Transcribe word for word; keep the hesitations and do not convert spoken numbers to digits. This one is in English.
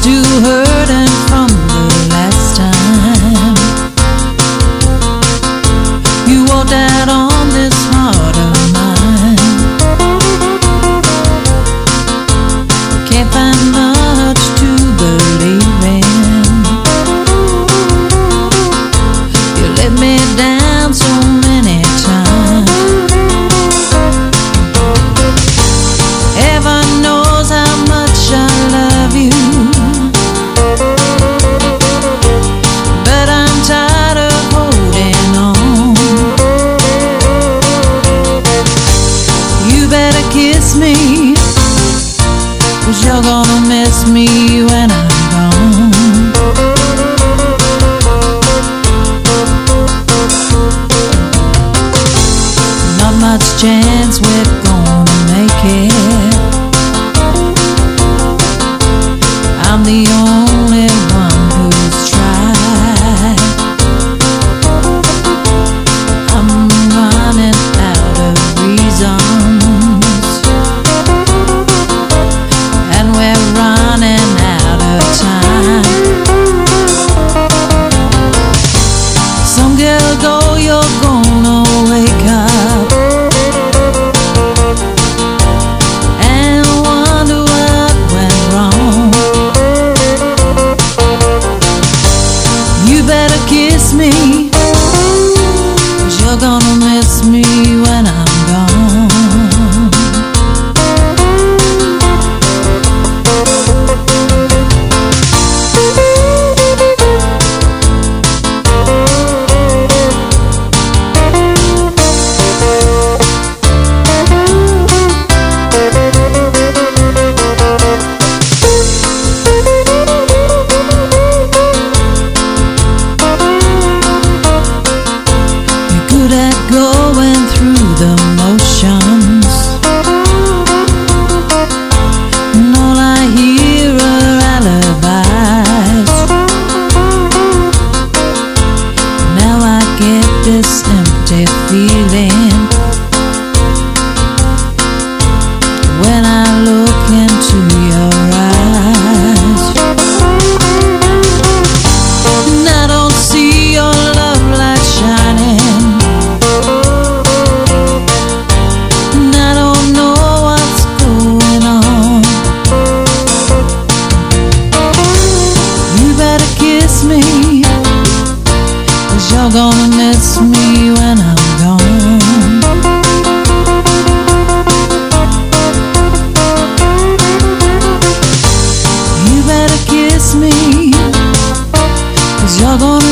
still hurting from the last time you walked out on this heart of mine. Can't find much to believe in. You let me down so many times. Heaven knows how much I love you, but I'm tired of holding on. You better kiss me, 'cause you're gonna miss me when I'm gone. Not much chance we're gonna make it. I'm the only one who's tried. I'm running out of reasons, and we're running out of time. Some girl go, you're gonna wake up and wonder what went wrong. You better kiss me, 'cause you're gonna miss me when I'm gone. Going through the motions, and all I hear are alibis. Now I get this empty feeling when I look into your eyes, and I don't see your love light shining. You're gonna miss me when I'm gone. You better kiss me, 'cause you're gonna